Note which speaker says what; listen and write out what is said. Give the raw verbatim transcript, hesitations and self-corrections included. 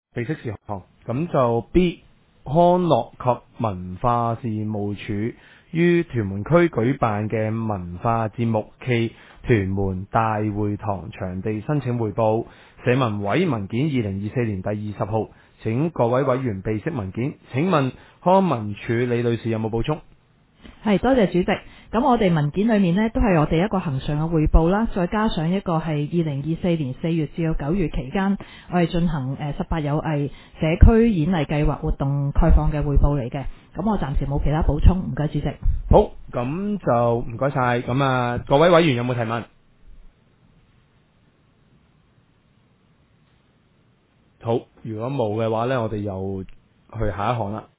Speaker 1: 備悉事項，咁就 B 康樂及文化事務署於屯門區舉辦嘅文化節目暨屯門大會堂場地申請匯報，社文委文件二零二四年第二十號，請各位委員備悉文件。請問康文署李女士有冇補充？
Speaker 2: 係，多謝主席。咁我哋文件裏面呢，都係我哋一個恒常嘅匯報啦，再加上一個係二零二四年四月至到九月期間，我哋進行誒十八有藝社區演藝計劃活動概況嘅匯報嚟嘅。咁我暫時冇其他補充，唔該主席。
Speaker 1: 好，咁就唔該晒。咁啊，各位委員有冇提問？好，如果冇嘅話呢，我哋又去下一行啦。